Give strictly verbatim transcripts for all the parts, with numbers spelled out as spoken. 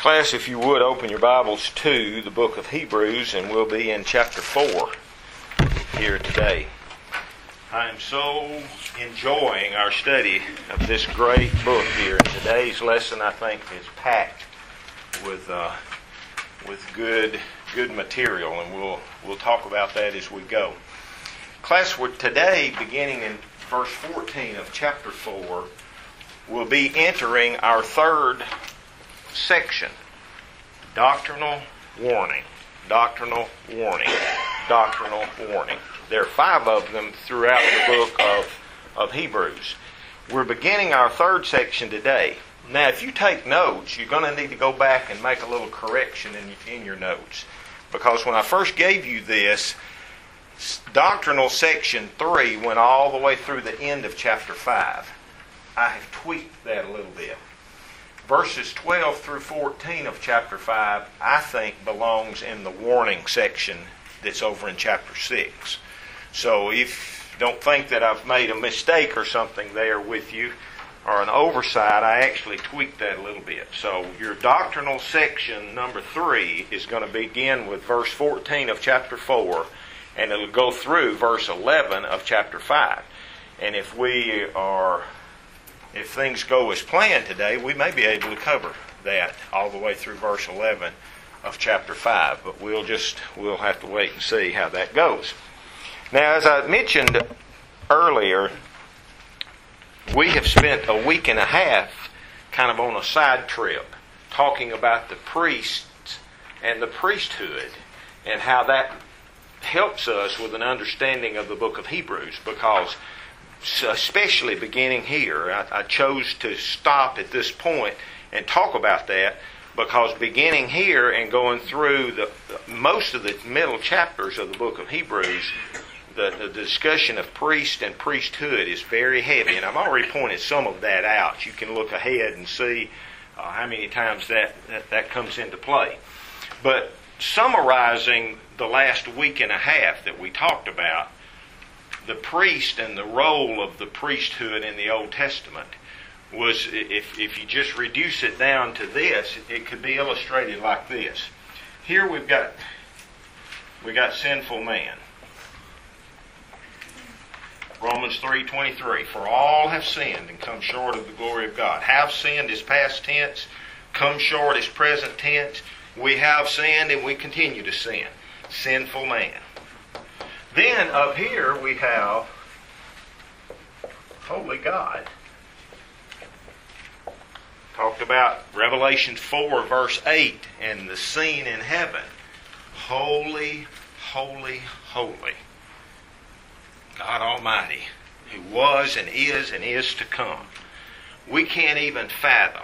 Class, if you would, open your Bibles to the book of Hebrews, and we'll be in chapter four here today. I am so enjoying our study of this great book here. Today's lesson, I think, is packed with uh, with good good material, and we'll we'll talk about that as we go. Class, we're today, beginning in verse fourteen of chapter four, we'll be entering our third section, doctrinal warning, doctrinal warning, doctrinal warning. There are five of them throughout the book of, of Hebrews. We're beginning our third section today. Now, if you take notes, you're going to need to go back and make a little correction in, in your notes. Because when I first gave you this, doctrinal section three went all the way through the end of chapter five. I have tweaked that a little bit. Verses twelve through fourteen of chapter five, I think, belongs in the warning section that's over in chapter six. So if you don't think that I've made a mistake or something there with you, or an oversight, I actually tweaked that a little bit. So your doctrinal section number three is going to begin with verse fourteen of chapter four, and it'll go through verse eleven of chapter five. And if we are... If things go as planned today, we may be able to cover that all the way through verse eleven of chapter five. But we'll just we'll have to wait and see how that goes. Now, as I mentioned earlier, we have spent a week and a half kind of on a side trip talking about the priests and the priesthood and how that helps us with an understanding of the book of Hebrews, because especially beginning here, I, I chose to stop at this point and talk about that, because beginning here and going through the, the most of the middle chapters of the book of Hebrews, the, the discussion of priest and priesthood is very heavy, and I've already pointed some of that out. You can look ahead and see uh, how many times that, that, that comes into play. But summarizing the last week and a half that we talked about, the priest and the role of the priesthood in the Old Testament was, if, if you just reduce it down to this, it could be illustrated like this. Here we've got we got sinful man. Romans three twenty-three, for all have sinned and come short of the glory of God. Have sinned is past tense, come short is present tense. We have sinned and we continue to sin. Sinful man. Then up here we have holy God. Talked about Revelation four verse eight and the scene in heaven. Holy, holy, holy. God Almighty, who was and is and is to come. We can't even fathom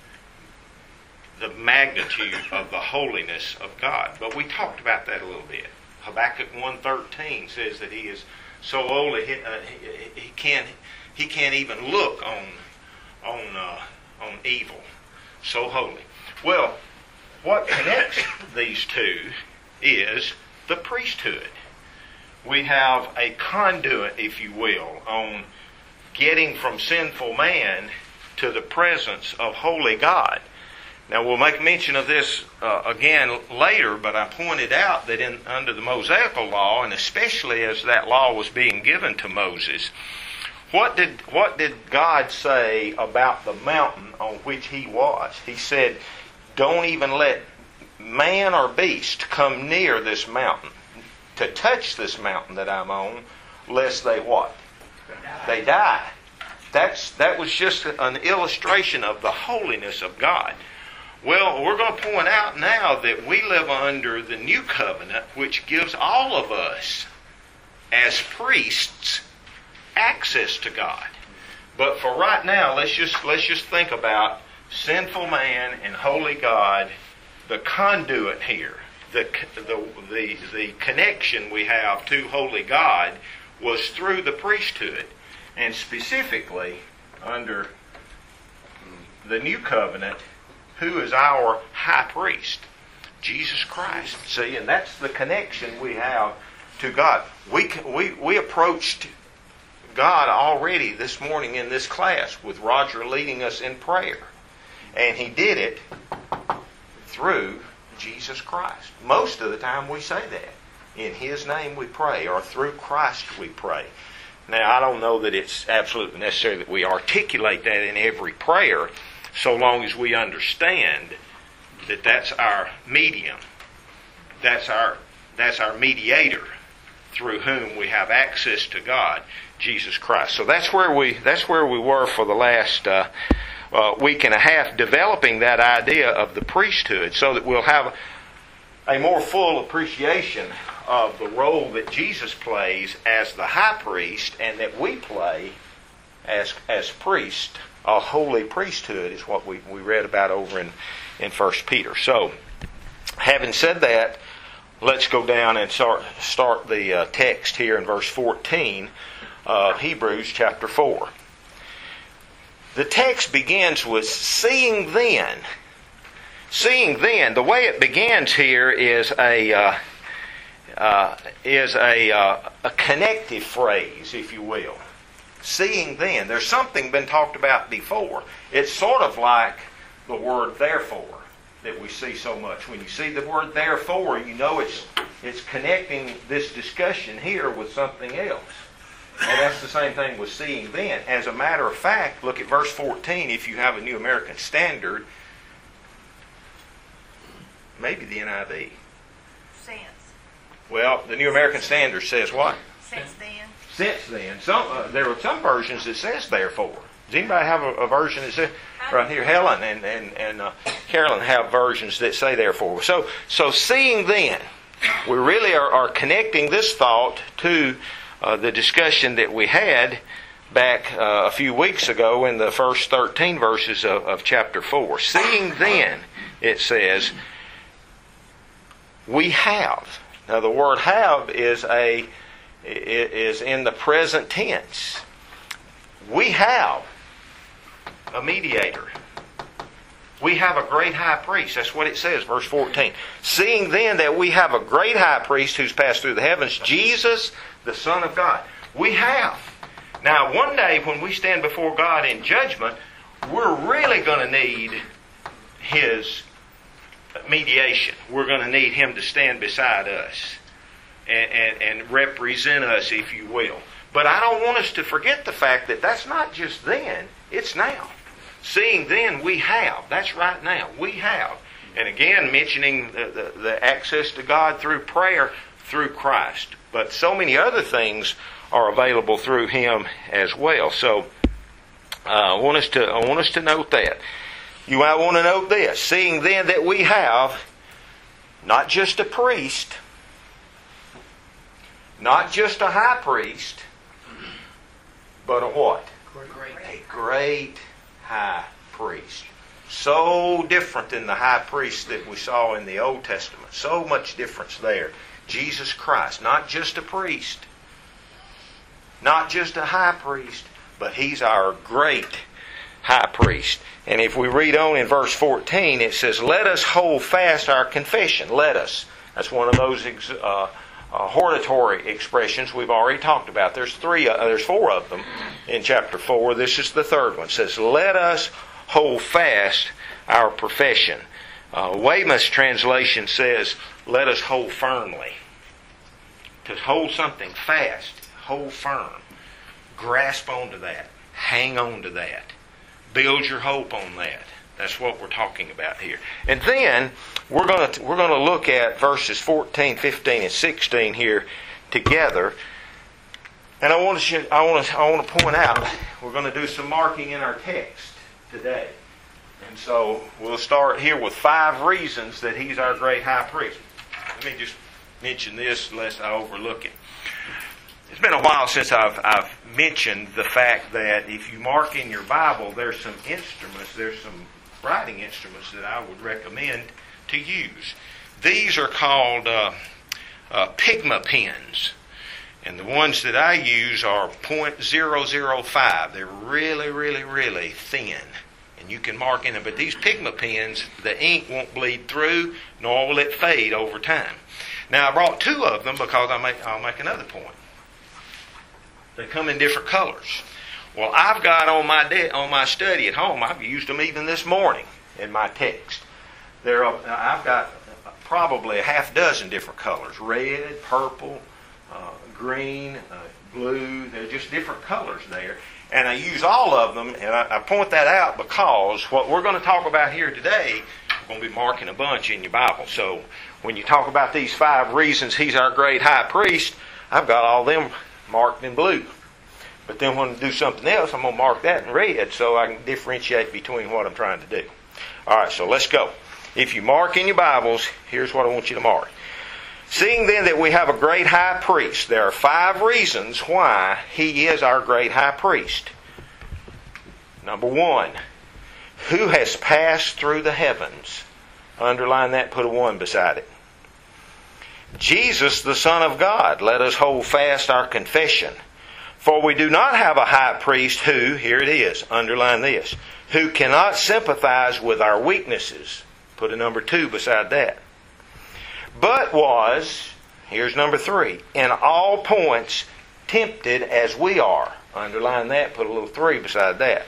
the magnitude of the holiness of God. But we talked about that a little bit. Habakkuk one thirteen says that he is so holy he, uh, he, he can't he can't even look on on uh, on evil. So holy. Well, what connects these two is the priesthood. We have a conduit, if you will, on getting from sinful man to the presence of holy God. Now, we'll make mention of this uh, again later, but I pointed out that in under the Mosaical law, and especially as that law was being given to Moses, what did what did God say about the mountain on which he was? He said, don't even let man or beast come near this mountain, to touch this mountain that I'm on, lest they what? They die. That's that was just an illustration of the holiness of God. Well, we're going to point out now that we live under the new covenant, which gives all of us, as priests, access to God. But for right now, let's just let's just think about sinful man and holy God, the conduit here, the the the, the connection we have to holy God was through the priesthood, and specifically under the new covenant. Who is our high priest? Jesus Christ. See, and that's the connection we have to God. We we we approached God already this morning in this class with Roger leading us in prayer. And he did it through Jesus Christ. Most of the time we say that. In His name we pray, or through Christ we pray. Now, I don't know that it's absolutely necessary that we articulate that in every prayer, so long as we understand that that's our medium. That's our, that's our mediator through whom we have access to God, Jesus Christ. So that's where we that's where we were for the last uh, uh, week and a half, developing that idea of the priesthood, so that we'll have a more full appreciation of the role that Jesus plays as the high priest, and that we play as as priest. A holy priesthood is what we, we read about over in, in First Peter. So, having said that, let's go down and start, start the uh, text here in verse fourteen of Hebrews chapter four. The text begins with seeing then. Seeing then, the way it begins here is a uh, uh, is a, uh, a connective phrase, if you will. Seeing then. There's something been talked about before. It's sort of like the word therefore that we see so much. When you see the word therefore, you know it's it's connecting this discussion here with something else. And that's the same thing with seeing then. As a matter of fact, look at verse fourteen if you have a New American Standard. Maybe the N I V. Since. Well, the New American Standard says what? Since then. Since then. Some uh, there are some versions that says therefore. Does anybody have a, a version that says right here? Helen and and and uh, Carolyn have versions that say therefore. So so seeing then, we really are, are connecting this thought to uh, the discussion that we had back uh, a few weeks ago in the first thirteen verses of, of chapter four. Seeing then, it says, we have. Now the word have is a is in the present tense. We have a mediator. We have a great high priest. That's what it says, verse fourteen. Seeing then that we have a great high priest who's passed through the heavens, Jesus, the Son of God. We have. Now, one day when we stand before God in judgment, we're really going to need His mediation. We're going to need Him to stand beside us and, and, and represent us, if you will. But I don't want us to forget the fact that that's not just then, it's now. Seeing then, we have. That's right now. We have. And again, mentioning the, the, the access to God through prayer, through Christ. But so many other things are available through Him as well. So uh, I want us to I want us to note that. You might want to note this. Seeing then that we have not just a priest, not just a high priest, but a what? Great. A great high priest. So different than the high priest that we saw in the Old Testament. So much difference there. Jesus Christ, not just a priest, not just a high priest, but He's our great high priest. And if we read on in verse fourteen, it says, let us hold fast our confession. Let us. That's one of those uh, uh, hortatory expressions we've already talked about. There's three. Uh, there's four of them in chapter four. This is the third one. It says, let us hold fast our profession. Uh, Weymouth's translation says, let us hold firmly. To hold something fast, hold firm. Grasp onto that. Hang on to that. Build your hope on that. That's what we're talking about here. And then we're going to we're going to look at verses fourteen, fifteen, and sixteen here together. And I want to I want to I want to point out we're going to do some marking in our text today. And so we'll start here with five reasons that He's our great high priest. Let me just mention this lest I overlook it. It's been a while since I've, I've mentioned the fact that if you mark in your Bible, there's some instruments, there's some writing instruments that I would recommend to use. These are called uh, uh, Pigma pens. And the ones that I use are point zero zero five. They're really, really, really thin. And you can mark in them. But these Pigma pens, the ink won't bleed through, nor will it fade over time. Now, I brought two of them because I'll make, I'll make another point. They come in different colors. Well, I've got on my de- on my study at home, I've used them even this morning in my text. There are, I've got probably a half dozen different colors: red, purple, uh, green, uh, blue. They're just different colors there. And I use all of them, and I, I point that out because what we're going to talk about here today, we're going to be marking a bunch in your Bible. So when you talk about these five reasons He's our great high priest, I've got all them marked in blue. But then when I do something else, I'm going to mark that in red so I can differentiate between what I'm trying to do. All right, so let's go. If you mark in your Bibles, here's what I want you to mark. Seeing then that we have a great high priest, there are five reasons why He is our great high priest. Number one, who has passed through the heavens. Underline that, put a one beside it. Jesus, the Son of God. Let us hold fast our confession. For we do not have a high priest who, here it is, underline this, who cannot sympathize with our weaknesses. Put a number two beside that. But was, here's number three, in all points tempted as we are. Underline that, put a little three beside that.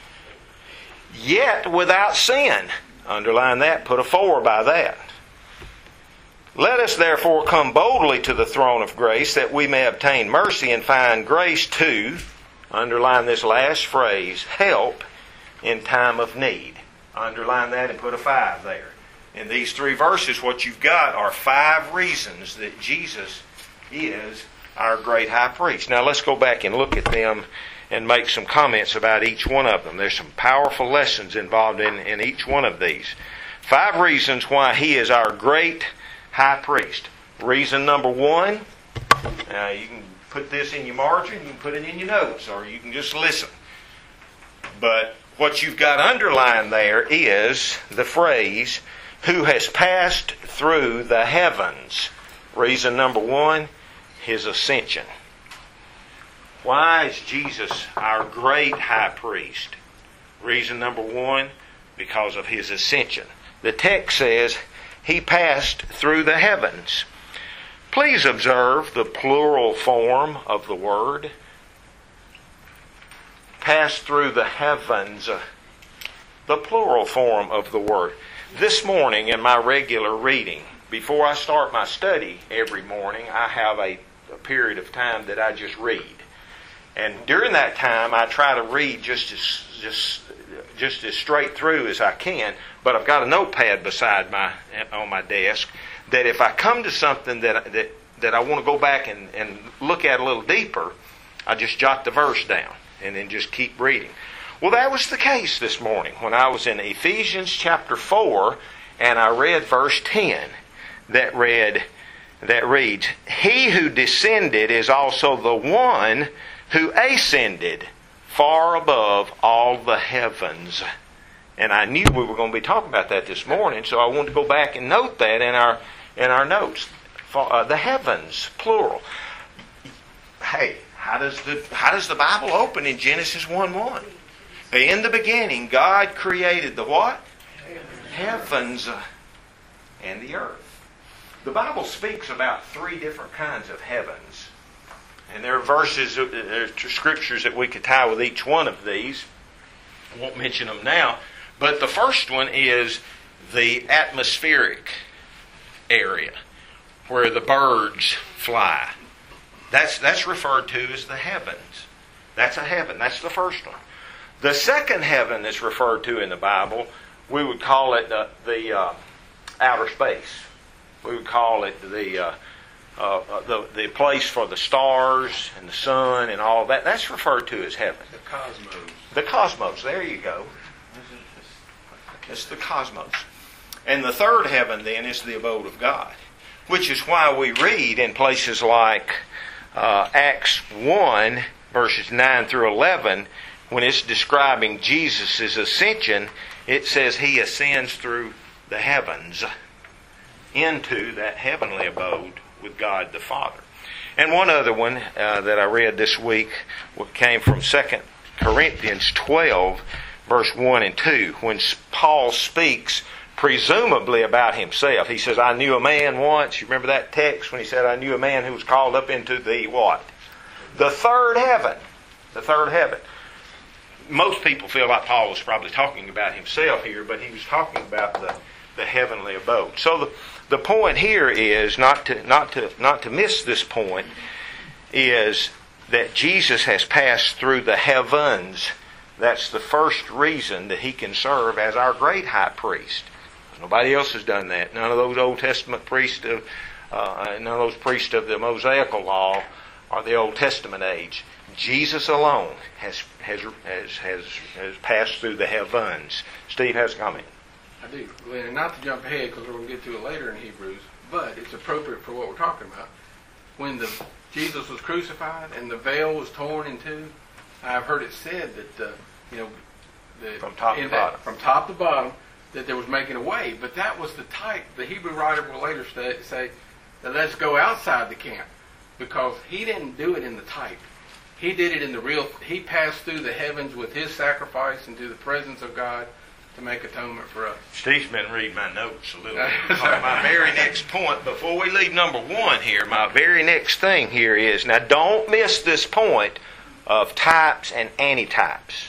Yet without sin. Underline that, put a four by that. Let us therefore come boldly to the throne of grace that we may obtain mercy and find grace to, underline this last phrase, help in time of need. Underline that and put a five there. In these three verses, what you've got are five reasons that Jesus is our great high priest. Now let's go back and look at them and make some comments about each one of them. There's some powerful lessons involved in, in each one of these. Five reasons why He is our great high priest. Reason number one, uh, you can put this in your margin, you can put it in your notes, or you can just listen. But what you've got underlined there is the phrase, who has passed through the heavens. Reason number one, His ascension. Why is Jesus our great high priest? Reason number one, because of His ascension. The text says, He passed through the heavens. Please observe the plural form of the word. Passed through the heavens. The plural form of the word. This morning in my regular reading, before I start my study every morning, I have a, a period of time that I just read. And during that time, I try to read just as just just as straight through as I can. But I've got a notepad beside my on my desk that if I come to something that that that I want to go back and, and look at a little deeper, I just jot the verse down and then just keep reading. Well, that was the case this morning when I was in Ephesians chapter four and I read verse ten that read that reads, He who descended is also the one who ascended far above all the heavens. And I knew we were going to be talking about that this morning, so I wanted to go back and note that in our in our notes. For, uh, the heavens, plural. Hey, how does the how does the Bible open in Genesis one one? In the beginning, God created the what? Heavens and the earth. The Bible speaks about three different kinds of heavens. And there are verses, there are scriptures that we could tie with each one of these. I won't mention them now. But the first one is the atmospheric area where the birds fly. That's, that's referred to as the heavens. That's a heaven. That's the first one. The second heaven that's referred to in the Bible, we would call it the, the uh, outer space. We would call it the, uh, uh, the the place for the stars and the sun and all that. That's referred to as heaven. The cosmos. The cosmos. There you go. It's the cosmos. And the third heaven then is the abode of God, which is why we read in places like uh, Acts one, verses nine through eleven, when it's describing Jesus' ascension, it says He ascends through the heavens into that heavenly abode with God the Father. And one other one uh, that I read this week came from Second Corinthians twelve, verse one and two, when Paul speaks presumably about himself. He says, I knew a man once. You remember that text when he said, I knew a man who was called up into the what? The third heaven. The third heaven. most people feel like Paul was probably talking about himself here, but he was talking about the, the heavenly abode. So the, the point here is not to not to not to miss this point, is that Jesus has passed through the heavens. That's the first reason that he can serve as our great high priest. Nobody else has done that. None of those Old Testament priests of uh, none of those priests of the Mosaical law or the Old Testament age. Jesus alone has has has has, has passed through the heavens. Steve has a comment. I do, Glenn, and not to jump ahead because we're going to get to it later in Hebrews, but it's appropriate for what we're talking about. When the Jesus was crucified and the veil was torn in two, I've heard it said that uh, you know the, from top to bottom, from top to bottom, that there was making a way. But that was the type. The Hebrew writer will later say, say that let's go outside the camp, because he didn't do it in the type. He did it in the real. He passed through the heavens with his sacrifice into the presence of God to make atonement for us. Steve's been reading my notes a little bit. My very next point, before we leave number one here, my very next thing here is, now don't miss this point of types and antitypes.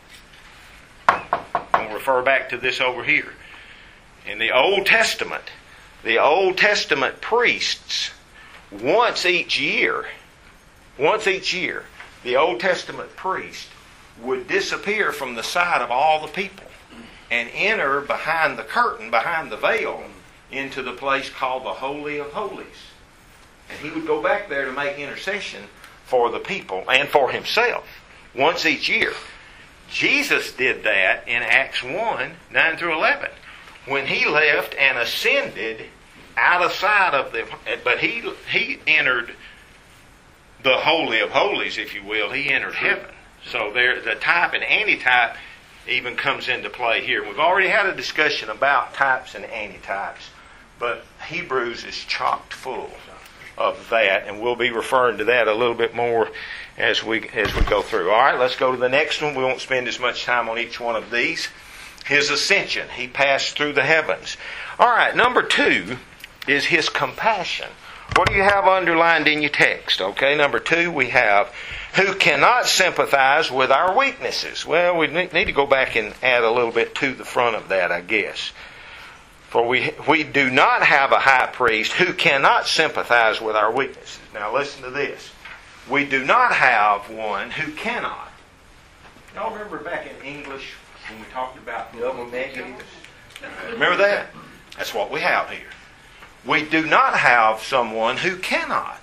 I'm going to refer back to this over here. In the Old Testament, the Old Testament priests, once each year, once each year, the Old Testament priest would disappear from the sight of all the people and enter behind the curtain, behind the veil, into the place called the Holy of Holies. And he would go back there to make intercession for the people and for himself once each year. Jesus did that in Acts one, nine through eleven, when he left and ascended out of sight of the, but he he entered the Holy of Holies, if you will. He entered heaven. So there, the type and antitype even comes into play here. We've already had a discussion about types and antitypes, but Hebrews is chock full of that, and we'll be referring to that a little bit more as we as we go through. All right, let's go to the next one. We won't spend as much time on each one of these. His ascension. He passed through the heavens. All right, number two is his compassion. What do you have underlined in your text? Okay, number two, we have who cannot sympathize with our weaknesses. Well, we need to go back and add a little bit to the front of that, I guess. For we we do not have a high priest who cannot sympathize with our weaknesses. Now listen to this. We do not have one who cannot. Y'all remember back in English when we talked about double negatives? Remember that? That's what we have here. We do not have someone who cannot.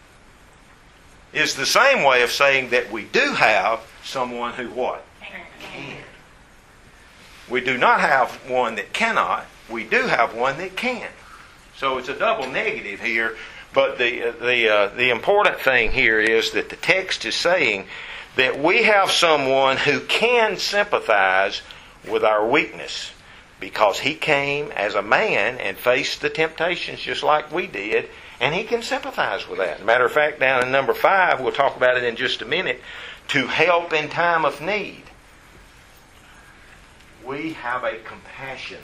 It's the same way of saying that we do have someone who what? Can. We do not have one that cannot. We do have one that can. So it's a double negative here. But the the uh, the important thing here is that the text is saying that we have someone who can sympathize with our weakness, because he came as a man and faced the temptations just like we did, and he can sympathize with that. As a matter of fact, down in number five, we'll talk about it in just a minute, to help in time of need. We have a compassionate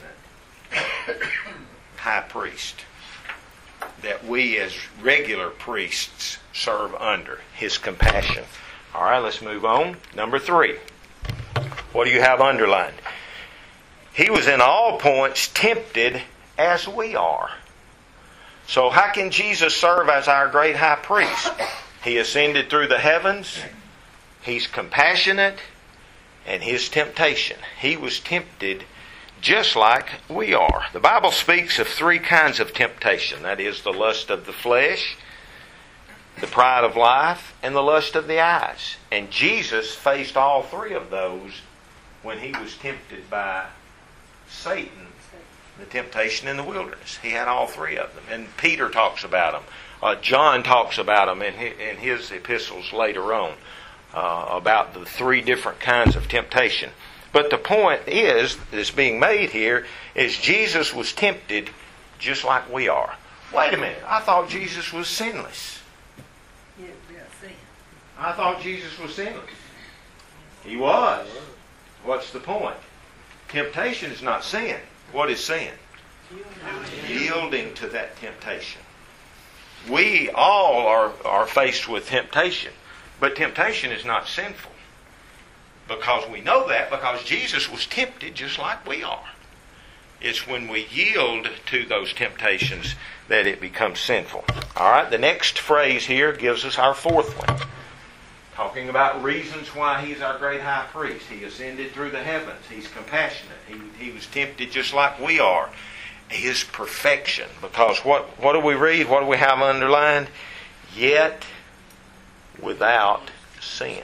high priest that we as regular priests serve under. His compassion. All right, let's move on. Number three. What do you have underlined? He was in all points tempted as we are. So how can Jesus serve as our great high priest? He ascended through the heavens. He's compassionate. And his temptation. He was tempted just like we are. The Bible speaks of three kinds of temptation. That is the lust of the flesh, the pride of life, and the lust of the eyes. And Jesus faced all three of those when he was tempted by Satan, the temptation in the wilderness. He had all three of them. And Peter talks about them. Uh, John talks about them in his, in his epistles later on, uh, about the three different kinds of temptation. But the point is, that's being made here, is Jesus was tempted just like we are. Wait a minute, I thought Jesus was sinless. Yeah, yeah, sin. I thought Jesus was sinless. He was. What's the point? Temptation is not sin. What is sin? Yielding to that temptation. We all are, are faced with temptation, but temptation is not sinful. Because we know that because Jesus was tempted just like we are. It's when we yield to those temptations that it becomes sinful. All right, the next phrase here gives us our fourth one. Talking about reasons why He's our great high priest. He ascended through the heavens. He's compassionate. He, he was tempted just like we are. His perfection. Because what, what do we read? What do we have underlined? Yet without sin.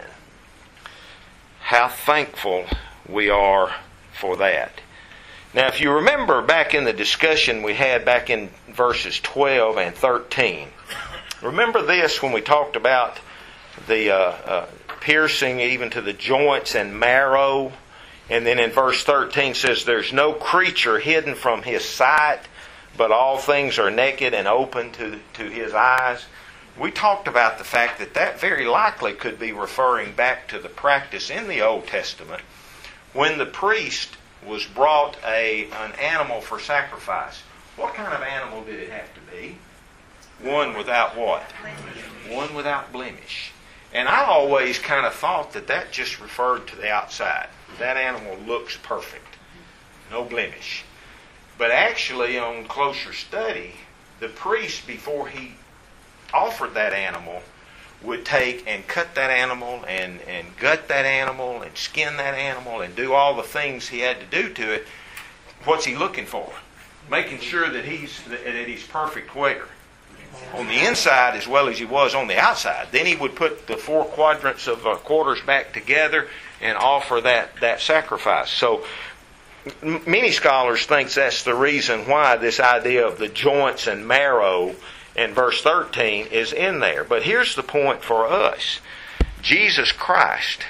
How thankful we are for that. Now, if you remember back in the discussion we had back in verses twelve and thirteen, remember this when we talked about the uh, uh, piercing even to the joints and marrow, and then in verse thirteen says, there's no creature hidden from His sight, but all things are naked and open to, to His eyes. We talked about the fact that that very likely could be referring back to the practice in the Old Testament when the priest was brought a an animal for sacrifice. What kind of animal did it have to be? One without what? One without blemish. And I always kind of thought that that just referred to the outside. That animal looks perfect. No blemish. But actually, on closer study, the priest, before he offered that animal, would take and cut that animal and, and gut that animal and skin that animal and do all the things he had to do to it. What's he looking for? Making sure that he's that he's perfect where? On the inside as well as he was on the outside. Then he would put the four quadrants of uh, quarters back together and offer that, that sacrifice. So m- many scholars think that's the reason why this idea of the joints and marrow in verse thirteen is in there. But here's the point for us. Jesus Christ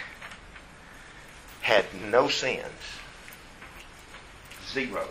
had no sins. Zero.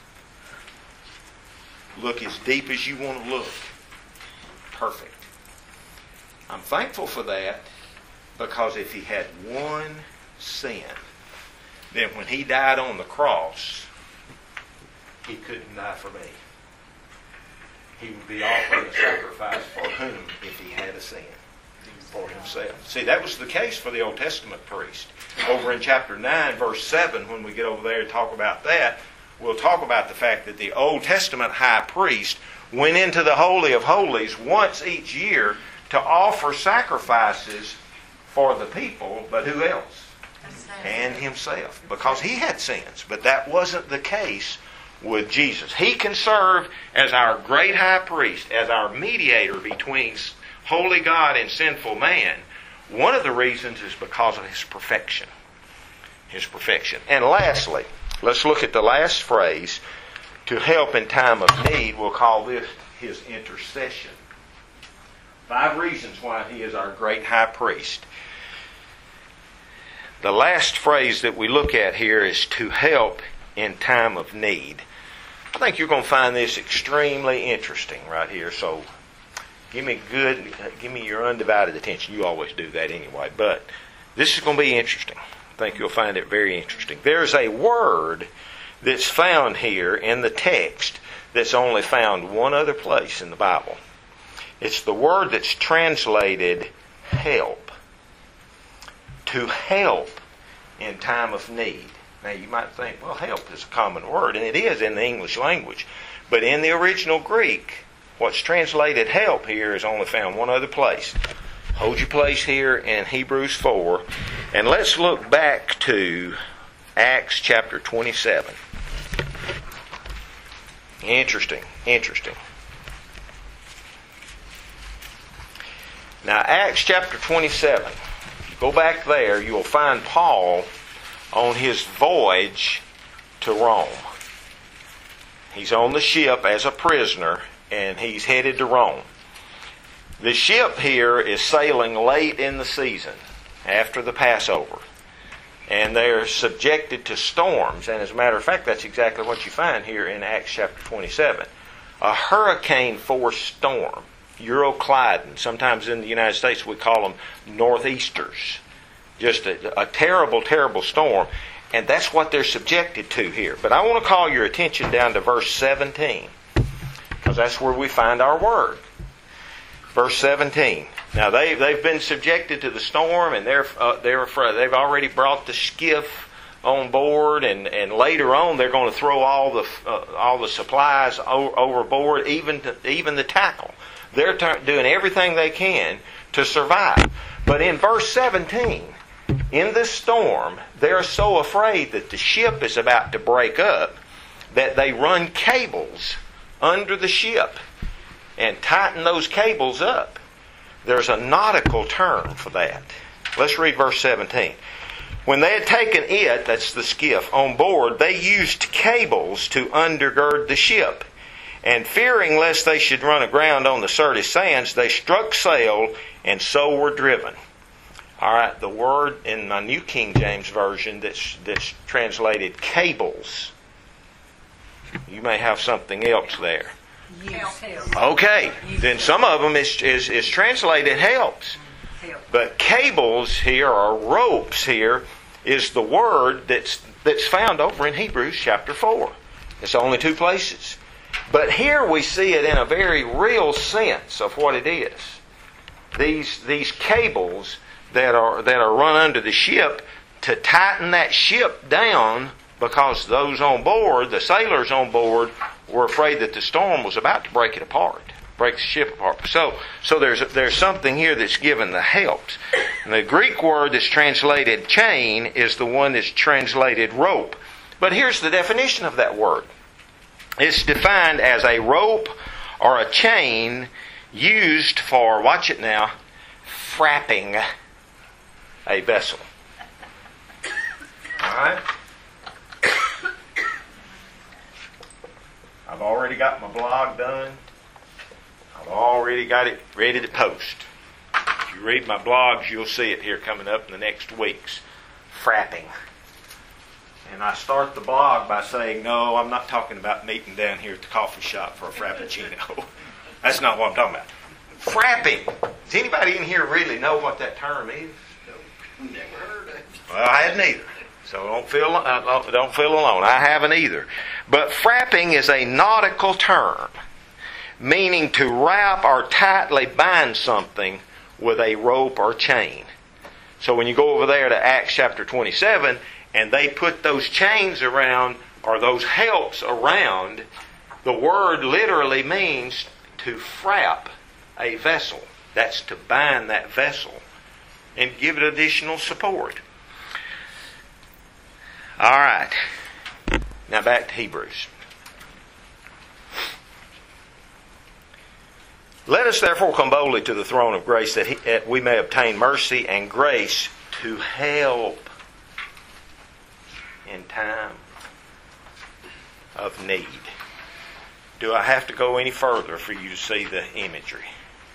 Look as deep as you want to look. Perfect. I'm thankful for that because if He had one sin, then when He died on the cross, He couldn't die for me. He would be offering a sacrifice for whom if He had a sin? For Himself. See, that was the case for the Old Testament priest. Over in chapter nine, verse seven, when we get over there and talk about that, we'll talk about the fact that the Old Testament high priest went into the Holy of Holies once each year to offer sacrifices for the people, but who else? And himself. Because he had sins. But that wasn't the case with Jesus. He can serve as our great high priest, as our mediator between holy God and sinful man. One of the reasons is because of His perfection. His perfection. And lastly, let's look at the last phrase. To help in time of need, we'll call this His intercession. Five reasons why He is our great high priest. The last phrase that we look at here is to help in time of need. I think you're going to find this extremely interesting right here. So give me good, give me your undivided attention. You always do that anyway. But this is going to be interesting. I think you'll find it very interesting. There's a word that's found here in the text that's only found one other place in the Bible. It's the word that's translated help. To help in time of need. Now you might think, well, help is a common word, and it is in the English language. But in the original Greek, what's translated help here is only found one other place. Hold your place here in Hebrews four, and let's look back to Acts chapter twenty-seven. Interesting, interesting. Now, Acts chapter twenty-seven. Go back there, you will find Paul on his voyage to Rome. He's on the ship as a prisoner, and he's headed to Rome. The ship here is sailing late in the season, after the Passover. And they're subjected to storms. And as a matter of fact, that's exactly what you find here in Acts chapter twenty-seven. A hurricane-force storm. Euroclydon. Sometimes in the United States we call them northeasters. Just a, a terrible, terrible storm. And that's what they're subjected to here. But I want to call your attention down to verse seventeen. Because that's where we find our word. Verse seventeen. Now they they've been subjected to the storm, and they're uh, they're afraid. They've already brought the skiff on board, and, and later on they're going to throw all the uh, all the supplies o- overboard, even to, even the tackle. They're t- doing everything they can to survive. But in verse seventeen, in this storm, they're so afraid that the ship is about to break up that they run cables under the ship and tighten those cables up. There's a nautical term for that. Let's read verse seventeen. When they had taken it, that's the skiff, on board, they used cables to undergird the ship. And fearing lest they should run aground on the Syrtis sands, they struck sail and so were driven. All right, the word in my New King James Version that's, that's translated cables. You may have something else there. Use help. Okay, then some of them is, is, is translated helps. Help. But cables here, or ropes here, is the word that's that's found over in Hebrews chapter four. It's only two places. But here we see it in a very real sense of what it is. These these cables that are that are run under the ship to tighten that ship down, because those on board, the sailors on board, were afraid that the storm was about to break it apart, break the ship apart. So, so there's there's something here that's given the helps. And the Greek word that's translated chain is the one that's translated rope. But here's the definition of that word. It's defined as a rope or a chain used for, watch it now, frapping a vessel. All right? I've already got my blog done. I've already got it ready to post. If you read my blogs, you'll see it here coming up in the next weeks. Frapping. And I start the blog by saying, no, I'm not talking about meeting down here at the coffee shop for a frappuccino. That's not what I'm talking about. Frapping. Does anybody in here really know what that term is? Never heard of it. Well, I hadn't either. So don't feel uh, don't feel alone. I haven't either. But frapping is a nautical term, meaning to wrap or tightly bind something with a rope or chain. So when you go over there to Acts chapter twenty-seven, and they put those chains around, or those helps around, the word literally means to frap a vessel. That's to bind that vessel and give it additional support. All right. Now back to Hebrews. Let us therefore come boldly to the throne of grace that, he, that we may obtain mercy and grace to help in time of need. Do I have to go any further for you to see the imagery?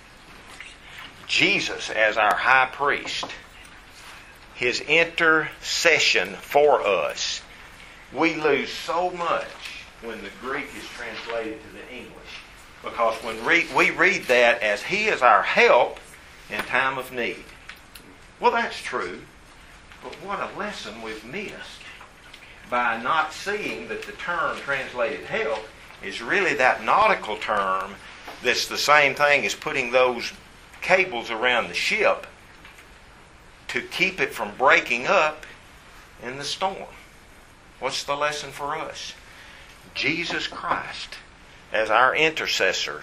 Jesus as our high priest, His intercession for us. We lose so much when the Greek is translated to the English. Because when re- we read that as He is our help in time of need. Well, that's true. But what a lesson we've missed by not seeing that the term translated help is really that nautical term that's the same thing as putting those cables around the ship to keep it from breaking up in the storm. What's the lesson for us? Jesus Christ, as our intercessor,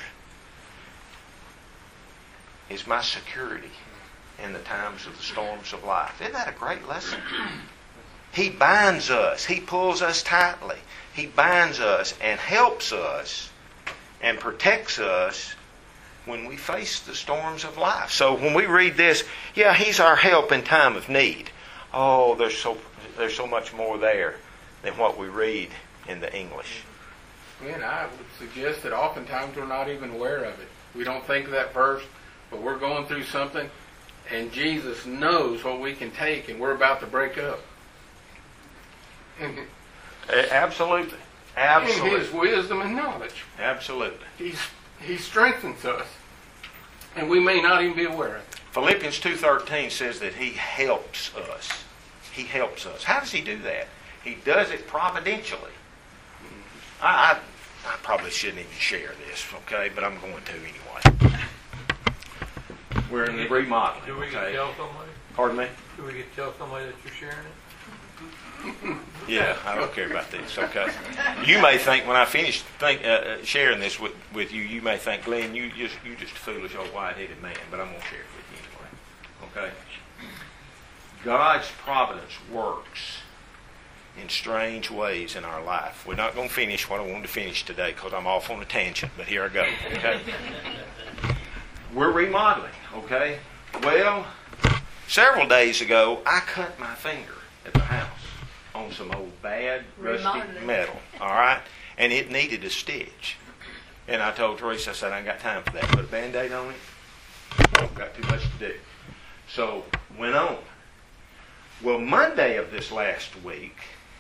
is my security in the times of the storms of life. Isn't that a great lesson? He binds us. He pulls us tightly. He binds us and helps us and protects us when we face the storms of life. So when we read this, yeah, He's our help in time of need. Oh, there's so there's so much more there than what we read in the English. And I would suggest that oftentimes we're not even aware of it. We don't think of that verse, but we're going through something, and Jesus knows what we can take, and we're about to break up. Absolutely. Absolutely. In His wisdom and knowledge. Absolutely. He's, he strengthens us, and we may not even be aware of it. Philippians two thirteen says that He helps us. He helps us. How does He do that? He does it providentially. I, I, I probably shouldn't even share this, okay? But I'm going to anyway. We're in the remodeling. Do we get Okay. to tell somebody? Pardon me? Do we get to tell somebody that you're sharing it? Yeah, I don't care about this. Okay. You may think when I finish think, uh, uh, sharing this with, with you, you may think, Glenn, you just you just a foolish old white-headed man. But I'm gonna share it with you anyway. Okay. God's providence works in strange ways in our life. We're not going to finish what I wanted to finish today because I'm off on a tangent. But here I go. Okay. We're remodeling. Okay. Well, several days ago, I cut my finger at the house on some old bad rusty Remodeling. metal, all right? And it needed a stitch. And I told Teresa, I said, I ain't got time for that. Put a Band-Aid on it. I've got too much to do. So, went on. Well, Monday of this last week,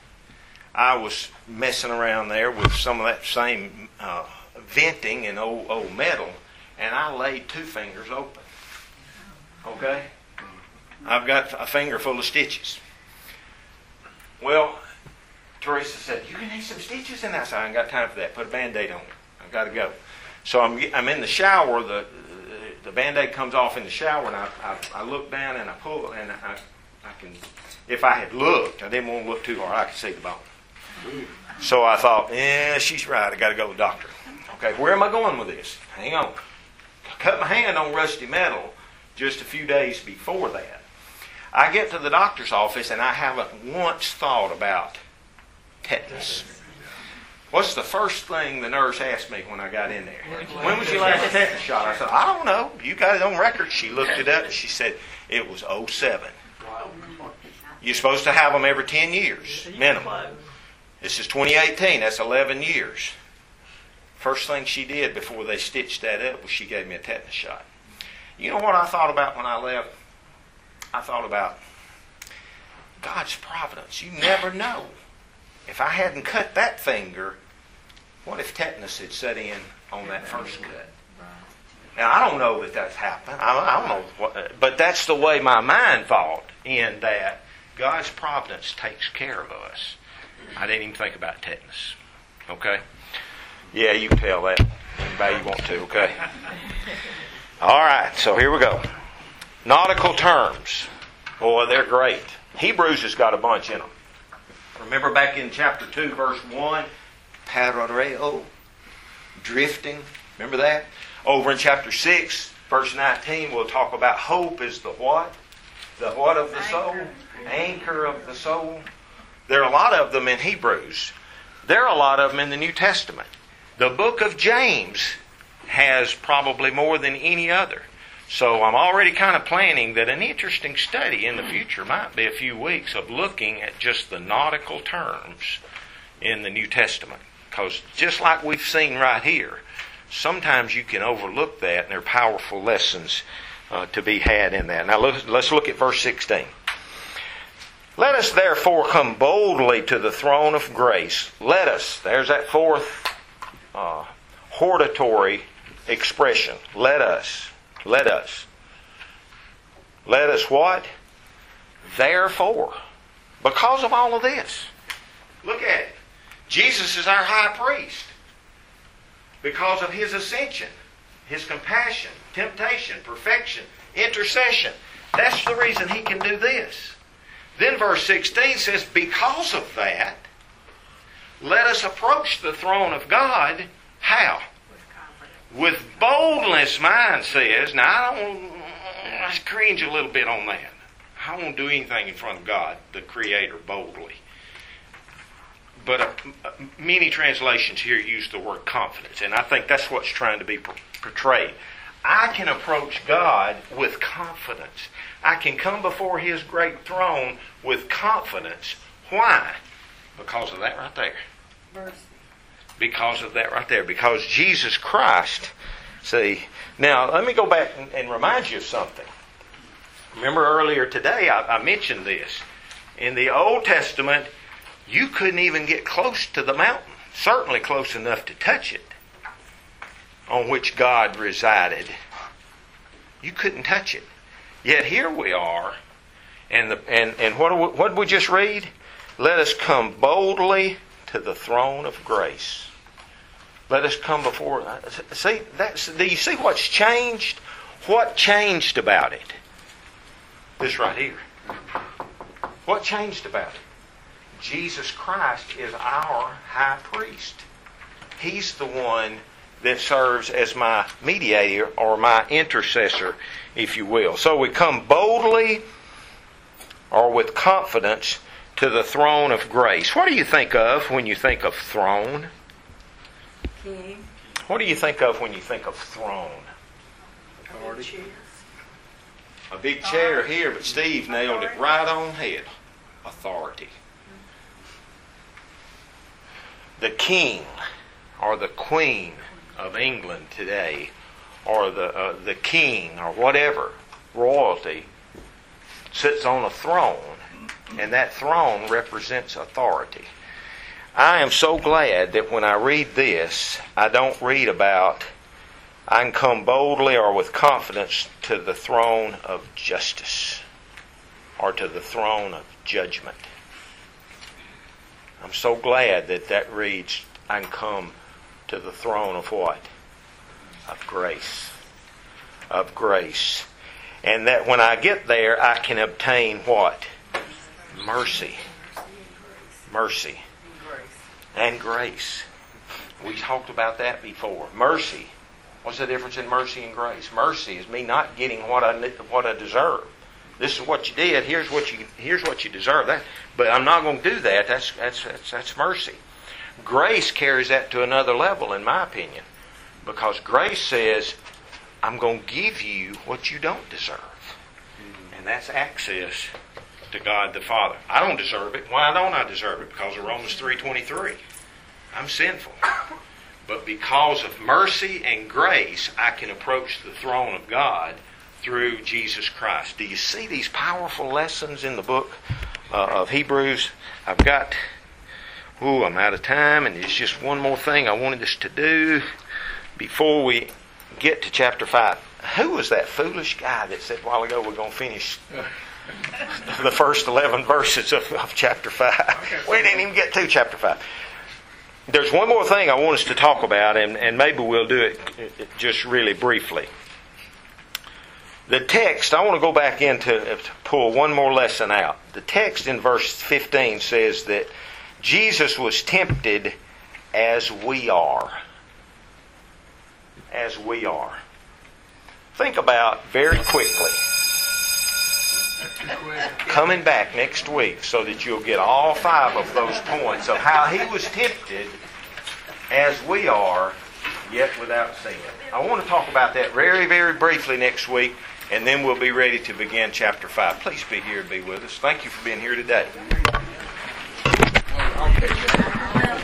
I was messing around there with some of that same uh, venting and old, old metal, and I laid two fingers open. Okay? I've got a finger full of stitches. Well, Teresa said, you can need some stitches in that. I said, I ain't got time for that. Put a Band-Aid on it. I've got to go. So I'm I'm in the shower. The the Band-Aid comes off in the shower, and I, I, I look down and I pull, and I, I can, if I had looked, I didn't want to look too hard, I could see the bone. So I thought, yeah, she's right. I got to go to the doctor. Okay, where am I going with this? Hang on. I cut my hand on rusty metal just a few days before that. I get to the doctor's office and I haven't once thought about tetanus. What's the first thing the nurse asked me when I got in there? When was your last tetanus shot? I said, I don't know. You got it on record. She looked it up and she said, it was oh seven. You're supposed to have them every ten years, minimum. This is twenty eighteen. That's eleven years. First thing she did before they stitched that up was she gave me a tetanus shot. You know what I thought about when I left? I thought about God's providence. You never know. If I hadn't cut that finger, what if tetanus had set in on that first cut? Now, I don't know that that's happened. I, I don't know, what, but that's the way my mind thought, in that God's providence takes care of us. I didn't even think about tetanus. Okay? Yeah, you can tell that anybody you want to, okay? All right, so here we go. Nautical terms. Boy, they're great. Hebrews has got a bunch in them. Remember back in chapter two, verse one, paroreo, drifting. Remember that? Over in chapter six, verse nineteen, we'll talk about hope is the what? The what of the soul? Anchor of the soul. There are a lot of them in Hebrews. There are a lot of them in the New Testament. The book of James has probably more than any other. So I'm already kind of planning that an interesting study in the future might be a few weeks of looking at just the nautical terms in the New Testament. Because just like we've seen right here, sometimes you can overlook that, and there are powerful lessons uh, to be had in that. Now let's, let's look at verse sixteen. Let us therefore come boldly to the throne of grace. Let us, there's that fourth uh, hortatory expression. Let us. Let us. Let us what? Therefore. Because of all of this. Look at it. Jesus is our high priest. Because of His ascension, His compassion, temptation, perfection, intercession. That's the reason He can do this. Then verse sixteen says, because of that, let us approach the throne of God. How? With boldness, mine says. Now, I don't I cringe a little bit on that. I won't do anything in front of God, the Creator, boldly. But uh, many translations here use the word confidence, and I think that's what's trying to be portrayed. I can approach God with confidence. I can come before His great throne with confidence. Why? Because of that right there. Mercy. Because of that right there. Because Jesus Christ, see, now let me go back and, and remind you of something. Remember earlier today I, I mentioned this. In the Old Testament, you couldn't even get close to the mountain. Certainly close enough to touch it, on which God resided. You couldn't touch it. Yet here we are, and the, and, and what, do we, what did we just read? Let us come boldly to the throne of grace. Let us come before. See, that's, do you see what's changed? What changed about it? This right here. What changed about it? Jesus Christ is our high priest. He's the one that serves as my mediator or my intercessor, if you will. So we come boldly or with confidence to the throne of grace. What do you think of when you think of throne? King. What do you think of when you think of throne? Chairs. A big chair here, but Steve nailed it right on head. Authority. The king or the queen of England today, or the uh, the king or whatever, royalty, sits on a throne, and that throne represents authority. I am so glad that when I read this, I don't read about I can come boldly or with confidence to the throne of justice or to the throne of judgment. I'm so glad that that reads, I can come to the throne of what? Of grace. Of grace. And that when I get there, I can obtain what? Mercy. Mercy. And grace. We talked about that before. Mercy. What's the difference in mercy and grace? Mercy is me not getting what I what I deserve. This is what you did. Here's what you here's what you deserve. That, but I'm not going to do that. That's that's that's, that's mercy. Grace carries that to another level, in my opinion, because grace says, "I'm going to give you what you don't deserve," and that's access to God the Father. I don't deserve it. Why don't I deserve it? Because of Romans three twenty-three. I'm sinful. But because of mercy and grace, I can approach the throne of God through Jesus Christ. Do you see these powerful lessons in the book uh, of Hebrews? I've got, ooh, I'm out of time, and there's just one more thing I wanted us to do before we get to chapter five. Who was that foolish guy that said a while ago we're going to finish the first eleven verses of, of chapter five? We didn't even get to chapter five. There's one more thing I want us to talk about, and, and maybe we'll do it just really briefly. The text, I want to go back into to pull one more lesson out. The text in verse fifteen says that Jesus was tempted as we are. As we are. Think about very quickly. Coming back next week so that you'll get all five of those points of how he was tempted as we are, yet without sin. I want to talk about that very, very briefly next week, and then we'll be ready to begin chapter five. Please be here and be with us. Thank you for being here today. Okay.